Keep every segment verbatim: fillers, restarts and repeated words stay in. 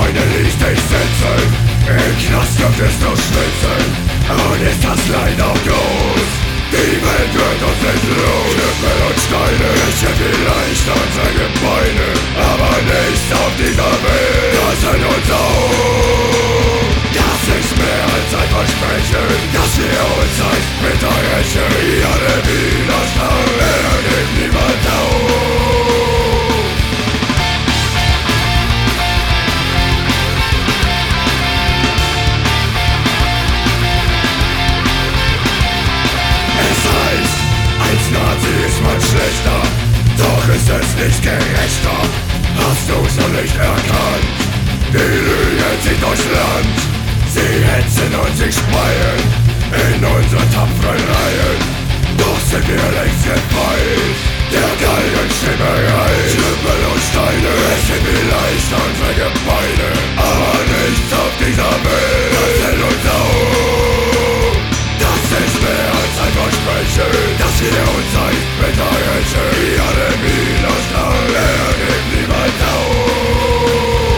Freunde ließ dich sitzen, im Knast gibt es nur Schwitzen, und ist das Leid auch groß. Die Welt wird uns nicht los, Knüppel und Steine, Reche vielleicht unsere Gebeine, aber nichts auf dieser Welt, das hält uns auf. Das ist mehr als ein Versprechen, dass wir uns ein bitter rächen. Alle Widerstand, er gibt niemand auf. Als Nazi ist man schlechter, doch ist es nicht gerechter. Hast du's noch nicht erkannt? Die Lüge zieht durchs Land. Sie hetzen und sie speien in unseren tapferen Reihen. Doch sind wir längst gefeit, der Galgenstimme rein. Knüppel und Steine rächen vielleicht unsere Gebeine, aber nichts auf dieser Welt, das hält uns auf. Das ist mehr als ein Versprechen, dass wir uns ein bitter rächen. Wie alle Widerstand, er gibt niemand auf.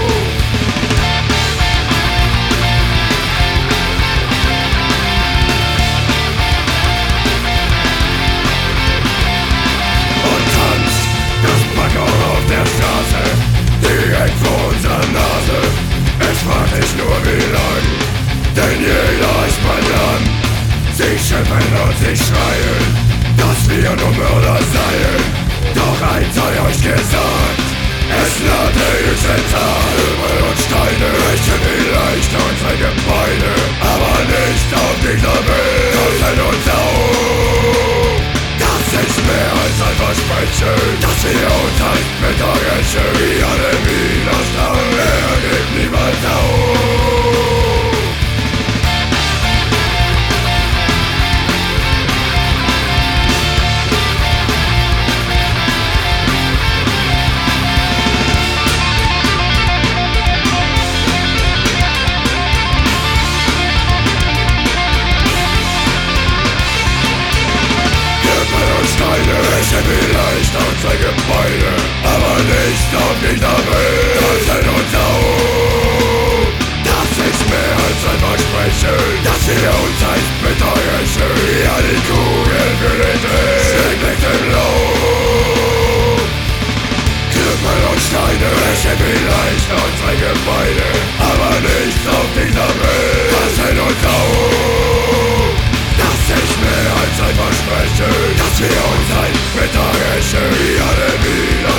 Und tanzt das Bagger auf der Straße, direkt vor unserer Nase. Es fragt sich nur wie lang, denn jeder ist beieinander. Sie schimpfen und sie schreien, dass wir nur Mörder seien. Doch eins sei euch gesagt, es lernt ich Tat. Knüppel und Steine rächen vielleicht unsere Gebeine, aber nicht auf dieser Welt, das hält uns auf. Das ist mehr als ein Versprechen, dass wir uns ein bitter rächen. Wie alle Widerstand, er gibt niemand auf. Rächen vielleicht unsere Gebeine, aber nicht auf dieser Welt, das hält uns auf. Das ist mehr als ein Versprechen, dass wir uns ein bitter rächen. Ja, die Kugel für den Dreh, steckt nicht im Lauf. Knüppel und Steine rächen vielleicht unsere Gebeine, aber nicht auf dieser Welt, das hält uns auf. Das ist mehr als ein Versprechen, dass wir uns ein bitter rächen. Wie alle wieder